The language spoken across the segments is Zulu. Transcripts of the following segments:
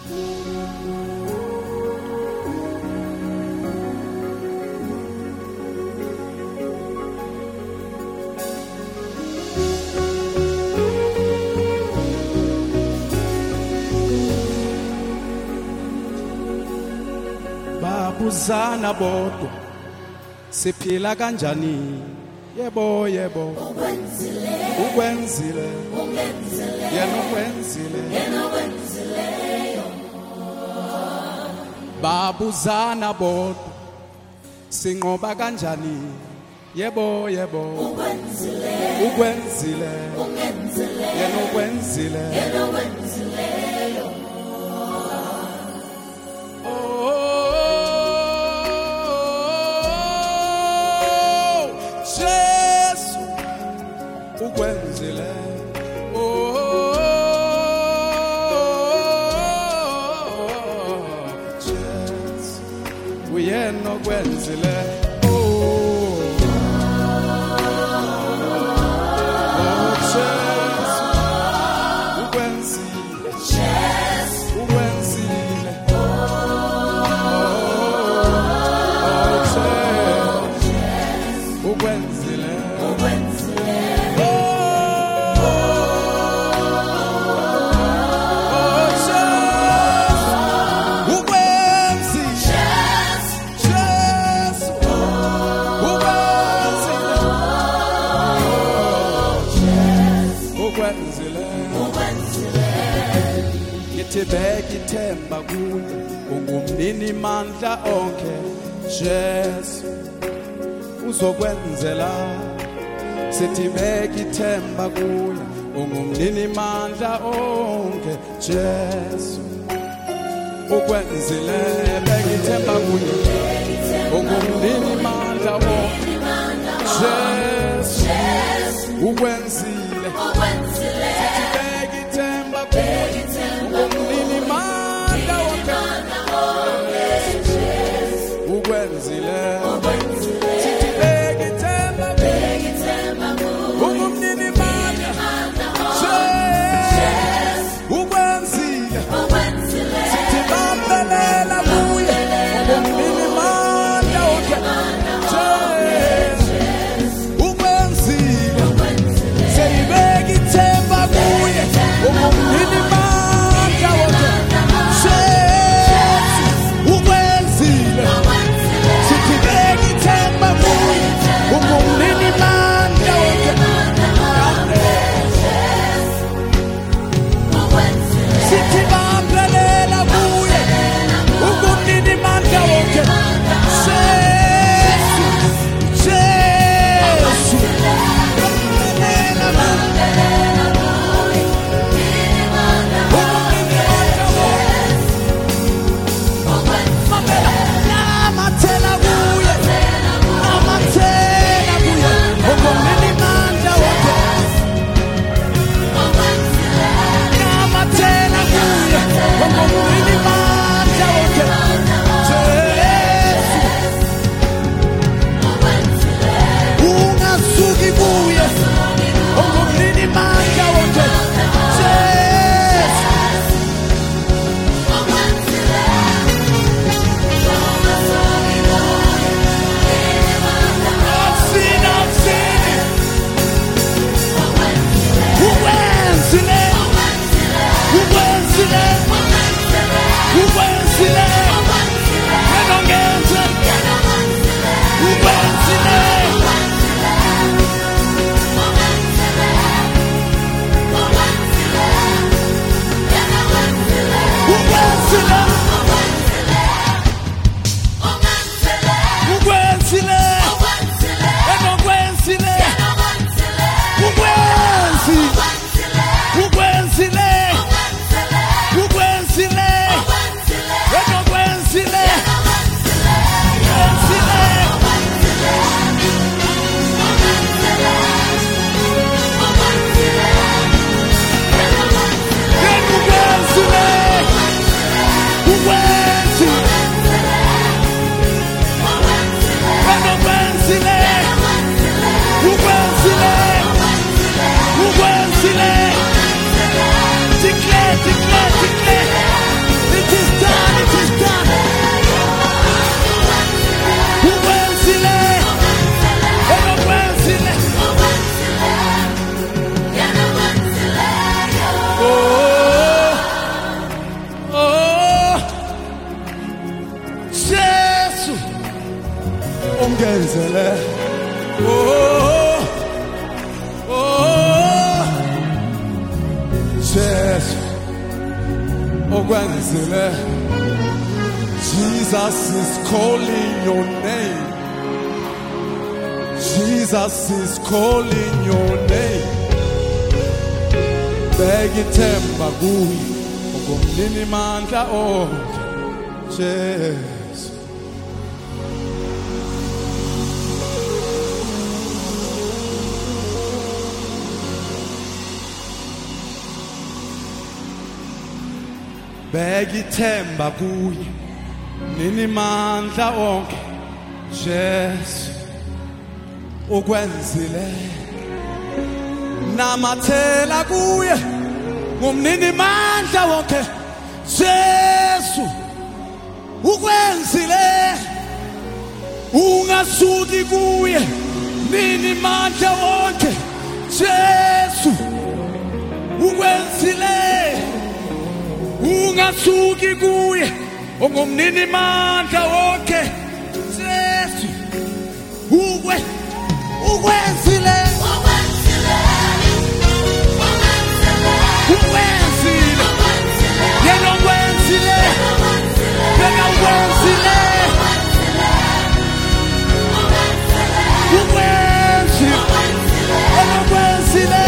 Babuzana bodwa siphila kanjani yebo yebo ukwenzile yena ukwenzile babuzana bodwa sinqoba kanjani yebo yebo ukwenzile yena ukwenzile ukwenzile Jesus uyena okwenzile Jesus ukwenzile Jesus ukwenzile Jesus ukwenzile Ngithibeke ithemba kuye ungumnini mandla onke Jesu uzokwenzela sithibeke ithemba kuye ungumnini mandla onke Jesu ukwenzile beke ithemba kuye ungumnini mandla onke Jesu ukwenzile sithibeke ithemba kuye ungumnini mandla onke ukwenzile sithibeke ithemba ungumnini mandla ukwenzile sithibambelela kuye ungumnini mandla onke ukwenzile sithibeke ithemba kuye ungumnini mandla onke ukwenzile sithibeke ithemba kuye ungumnini mandla onke sithibambelela kuye ungumnini mandla onke ukwenzele. Oh, oh, Jesu ukwenzele. Jesus is calling your name. Jesus is calling your name. Begithemba kuye ungumnini mandla onke. Jesu. Begithemba kuye nini mandla onke. Jesu ukwenzile. Namathela kuye ngumnini mandla wonke. Jesu ukwenzile. Ungasuki kuye nini mandla wonke. Jesu ukwenzile. Ungasuki kuye ungumnini mandla wonke. Jesu ukwenzile. Ukwenzile. Yena ukwenzile. Yena ukwenzile. Ukwenzile. Yena ukwenzile.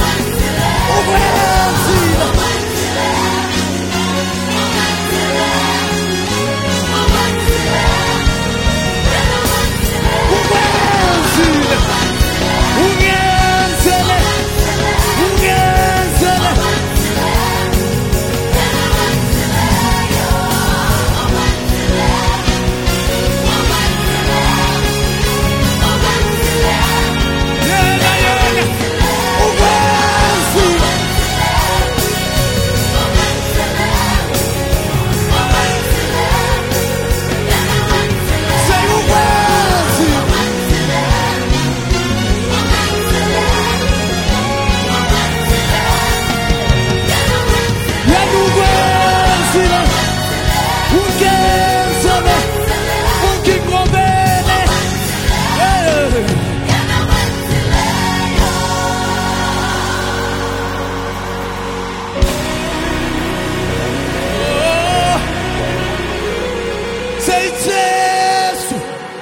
Ukwenzile. Ukwenzile. Ungenzele. Ungenzele. Yena yena. Ukwenzile. Say ukwenzile. Yena ukwenzile. Ungenzele. Ungingqobele. Oh, say Jesu.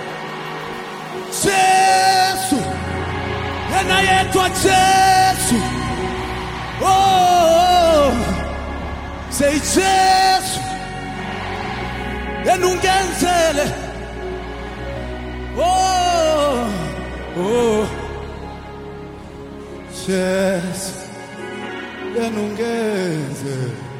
Jesu. Yena yedwa Jesu. Oh, say Jesu. Yena ungenzele. Oh, oh, Jesu. Yena ungenzele.